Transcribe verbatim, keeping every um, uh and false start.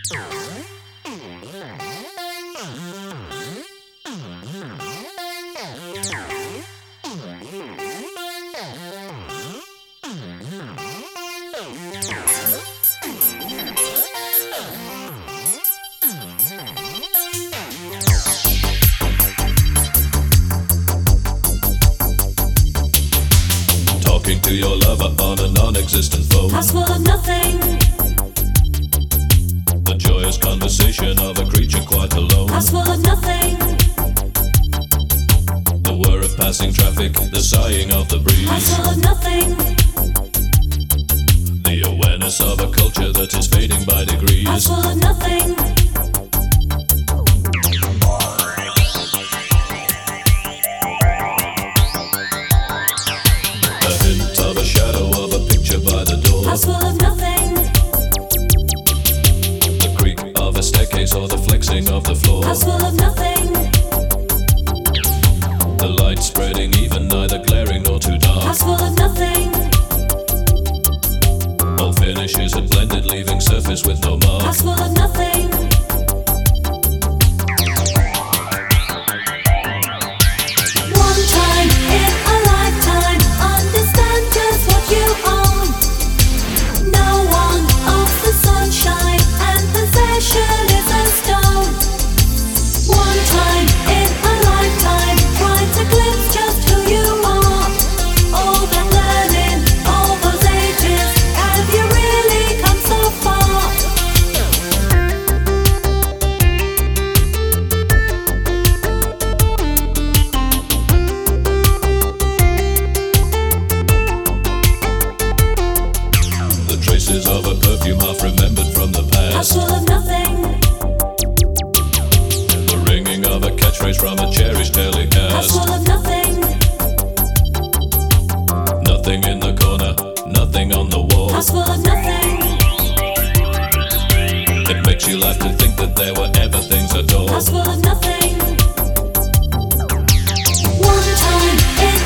Talking to your lover on a non-existent phone. House full of nothing. The joyous conversation of a creature quite alone. House full of nothing. The whir of passing traffic, the sighing of the breeze. House full of nothing. The awareness of a culture that is fading by degrees. House full of nothing. A hint of a shadow of a picture by the door. House full of nothing. The creak of a staircase or the flexing of the floor. House full of nothing. The light spreading even, neither glaring nor too dark. House full of nothing. All finishes had blended, leaving surface with no mark. House full of nothing. One time in a lifetime, understand just what you own. No one of the sunshine and possession is a stone. One time in a lifetime, try to glimpse just who you are. All that learning, all those ages, have you really come so far? The traces of a perfume half remembered from the House past. full of nothing. The ringing of a catchphrase from a cherished House telecast. full of nothing. Nothing in the corner, nothing on the wall. House full of nothing. It makes you laugh to think that there were ever things at all. House full of nothing. One time in